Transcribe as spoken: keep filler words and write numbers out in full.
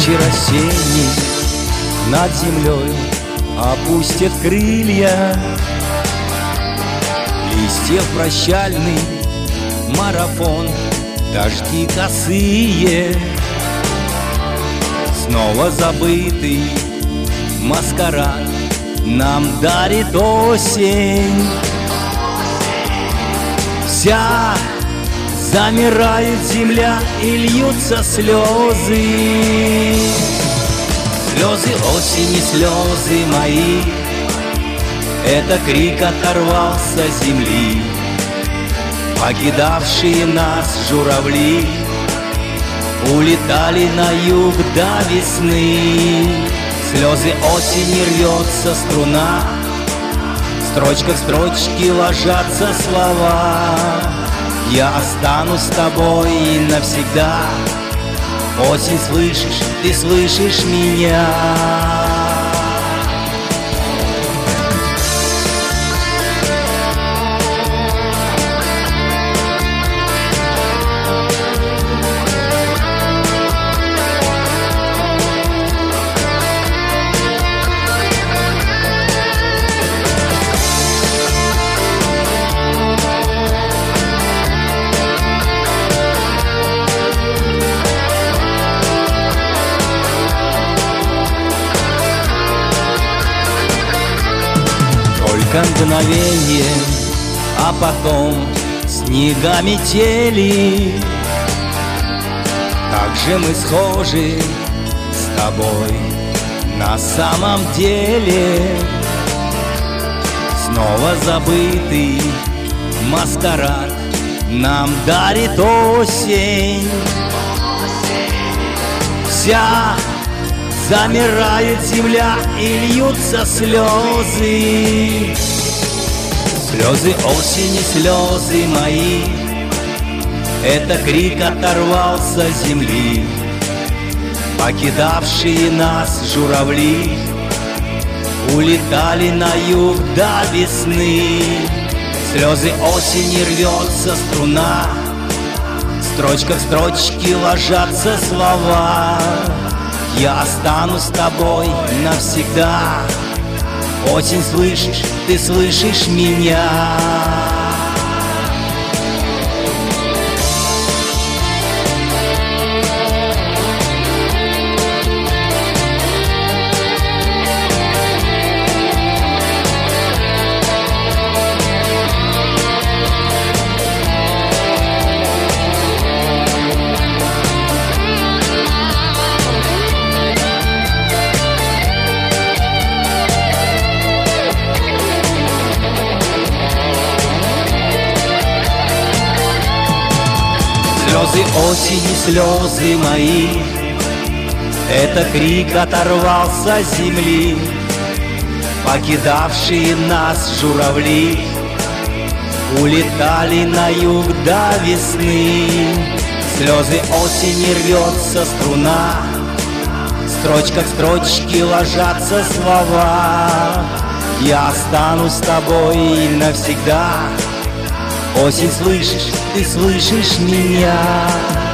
Вечер осенний над землей опустят крылья, листьев прощальный марафон, дожди косые. Снова забытый маскарад нам дарит осень. Вся замирает земля и льются слезы. Слезы осени, слезы мои, это крик оторвался с земли. Покидавшие нас журавли улетали на юг до весны. Слезы осени, рвется струна, в строчках строчки ложатся слова. Я останусь с тобой навсегда. Осень, слышишь, ты слышишь меня? Только мгновенье, а потом снега метели. Как же мы схожи с тобой на самом деле. Снова забытый маскарад нам дарит осень. Вся замирает земля и льются слезы. Слезы осени, слезы мои, это крик оторвался с земли. Покидавшие нас журавли улетали на юг до весны. Слезы осени, рвется струна, в строчках строчки ложатся слова. Я останусь с тобой навсегда. Осень, слышишь, ты слышишь меня? Слезы осени, слезы мои, это крик оторвался с земли. Покидавшие нас журавли улетали на юг до весны. Слезы осени, рвется струна, в строчках строчки ложатся слова. Я останусь с тобой навсегда. Осень, слышишь, ты слышишь меня?